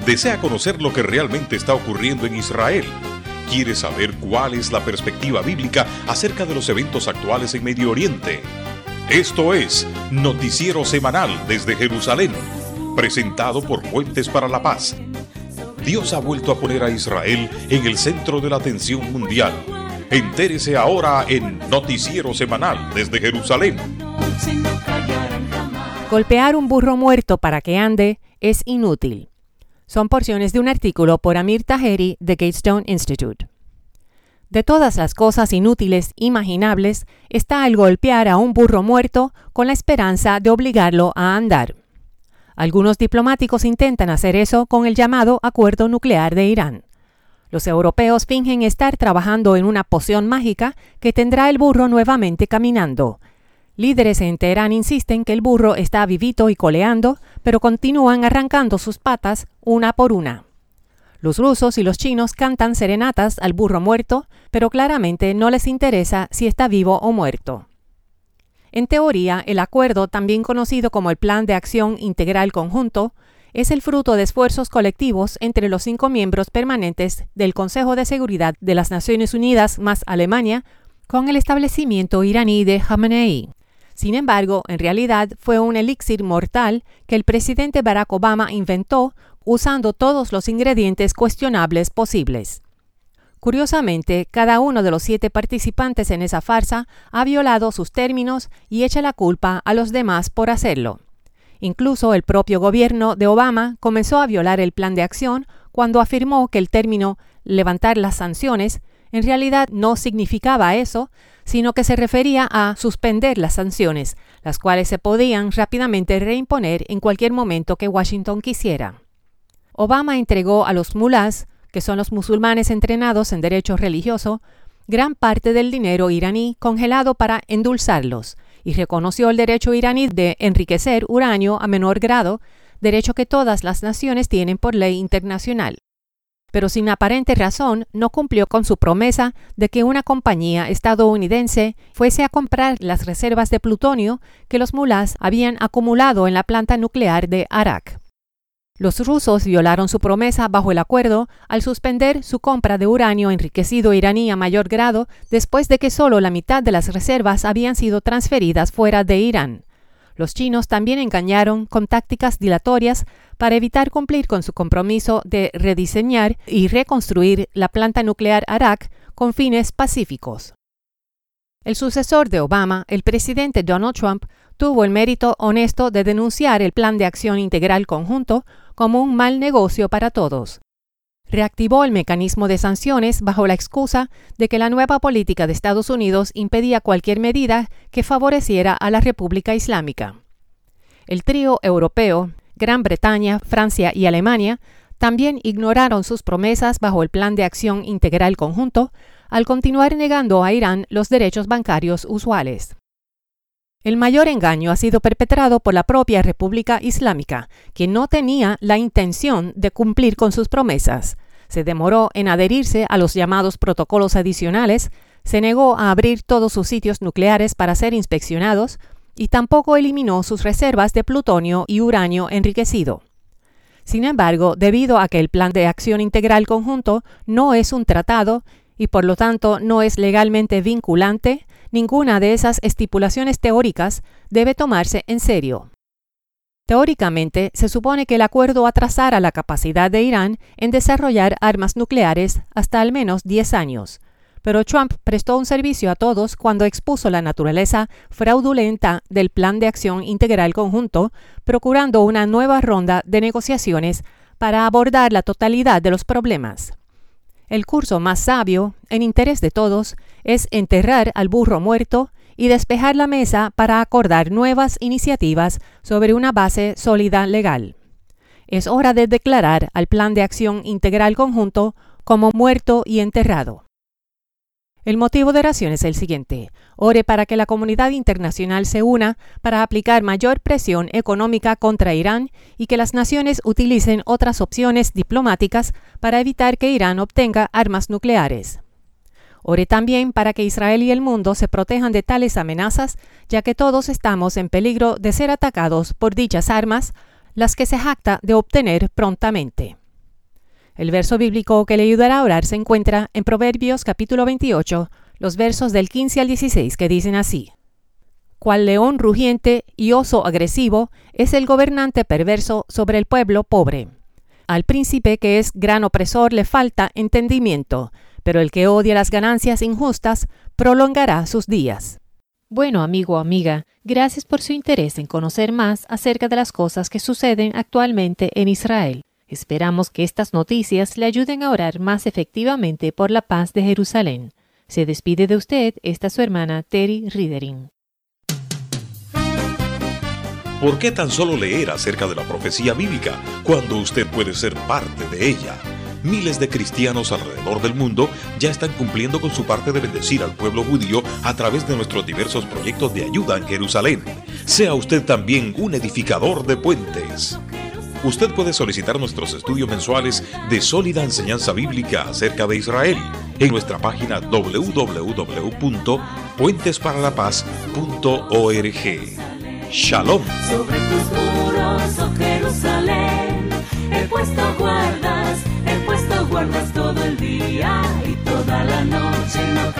¿Desea conocer lo que realmente está ocurriendo en Israel? ¿Quiere saber cuál es la perspectiva bíblica acerca de los eventos actuales en Medio Oriente? Esto es Noticiero Semanal desde Jerusalén, presentado por Puentes para la Paz. Dios ha vuelto a poner a Israel en el centro de la atención mundial. Entérese ahora en Noticiero Semanal desde Jerusalén. Golpear un burro muerto para que ande es inútil. Son porciones de un artículo por Amir Taheri de Gatestone Institute. De todas las cosas inútiles imaginables está el golpear a un burro muerto con la esperanza de obligarlo a andar. Algunos diplomáticos intentan hacer eso con el llamado acuerdo nuclear de Irán. Los europeos fingen estar trabajando en una poción mágica que tendrá el burro nuevamente caminando. Líderes en Teherán insisten que el burro está vivito y coleando, pero continúan arrancando sus patas una por una. Los rusos y los chinos cantan serenatas al burro muerto, pero claramente no les interesa si está vivo o muerto. En teoría, el acuerdo, también conocido como el Plan de Acción Integral Conjunto, es el fruto de esfuerzos colectivos entre los 5 miembros permanentes del Consejo de Seguridad de las Naciones Unidas más Alemania, con el establecimiento iraní de Jamenei. Sin embargo, en realidad fue un elixir mortal que el presidente Barack Obama inventó usando todos los ingredientes cuestionables posibles. Curiosamente, cada uno de los 7 participantes en esa farsa ha violado sus términos y echa la culpa a los demás por hacerlo. Incluso el propio gobierno de Obama comenzó a violar el plan de acción cuando afirmó que el término levantar las sanciones en realidad no significaba eso, sino que se refería a suspender las sanciones, las cuales se podían rápidamente reimponer en cualquier momento que Washington quisiera. Obama entregó a los mulás, que son los musulmanes entrenados en derecho religioso, gran parte del dinero iraní congelado para endulzarlos, y reconoció el derecho iraní de enriquecer uranio a menor grado, derecho que todas las naciones tienen por ley internacional. Pero sin aparente razón no cumplió con su promesa de que una compañía estadounidense fuese a comprar las reservas de plutonio que los mulás habían acumulado en la planta nuclear de Arak. Los rusos violaron su promesa bajo el acuerdo al suspender su compra de uranio enriquecido iraní a mayor grado después de que solo la mitad de las reservas habían sido transferidas fuera de Irán. Los chinos también engañaron con tácticas dilatorias para evitar cumplir con su compromiso de rediseñar y reconstruir la planta nuclear Arak con fines pacíficos. El sucesor de Obama, el presidente Donald Trump, tuvo el mérito honesto de denunciar el Plan de Acción Integral Conjunto como un mal negocio para todos. Reactivó el mecanismo de sanciones bajo la excusa de que la nueva política de Estados Unidos impedía cualquier medida que favoreciera a la República Islámica. El trío europeo, Gran Bretaña, Francia y Alemania, también ignoraron sus promesas bajo el Plan de Acción Integral Conjunto al continuar negando a Irán los derechos bancarios usuales. El mayor engaño ha sido perpetrado por la propia República Islámica, que no tenía la intención de cumplir con sus promesas. Se demoró en adherirse a los llamados protocolos adicionales, se negó a abrir todos sus sitios nucleares para ser inspeccionados y tampoco eliminó sus reservas de plutonio y uranio enriquecido. Sin embargo, debido a que el Plan de Acción Integral Conjunto no es un tratado y por lo tanto no es legalmente vinculante, ninguna de esas estipulaciones teóricas debe tomarse en serio. Teóricamente, se supone que el acuerdo atrasara la capacidad de Irán en desarrollar armas nucleares hasta al menos 10 años, pero Trump prestó un servicio a todos cuando expuso la naturaleza fraudulenta del Plan de Acción Integral Conjunto, procurando una nueva ronda de negociaciones para abordar la totalidad de los problemas. El curso más sabio, en interés de todos, es enterrar al burro muerto y despejar la mesa para acordar nuevas iniciativas sobre una base sólida legal. Es hora de declarar al Plan de Acción Integral Conjunto como muerto y enterrado. El motivo de oración es el siguiente: ore para que la comunidad internacional se una para aplicar mayor presión económica contra Irán y que las naciones utilicen otras opciones diplomáticas para evitar que Irán obtenga armas nucleares. Ore también para que Israel y el mundo se protejan de tales amenazas, ya que todos estamos en peligro de ser atacados por dichas armas, las que se jacta de obtener prontamente. El verso bíblico que le ayudará a orar se encuentra en Proverbios capítulo 28, los versos del 15 al 16, que dicen así: Cual león rugiente y oso agresivo es el gobernante perverso sobre el pueblo pobre. Al príncipe que es gran opresor le falta entendimiento, pero el que odia las ganancias injustas prolongará sus días. Bueno, amigo o amiga, gracias por su interés en conocer más acerca de las cosas que suceden actualmente en Israel. Esperamos que estas noticias le ayuden a orar más efectivamente por la paz de Jerusalén. Se despide de usted esta su hermana Terry Ridering. ¿Por qué tan solo leer acerca de la profecía bíblica cuando usted puede ser parte de ella? Miles de cristianos alrededor del mundo ya están cumpliendo con su parte de bendecir al pueblo judío a través de nuestros diversos proyectos de ayuda en Jerusalén. Sea usted también un edificador de puentes. Usted puede solicitar nuestros estudios mensuales de sólida enseñanza bíblica acerca de Israel en nuestra página www.puentesparalapaz.org. Shalom. Sobre tus muros, oh Jerusalén, he puesto guardas todo el día y toda la noche. No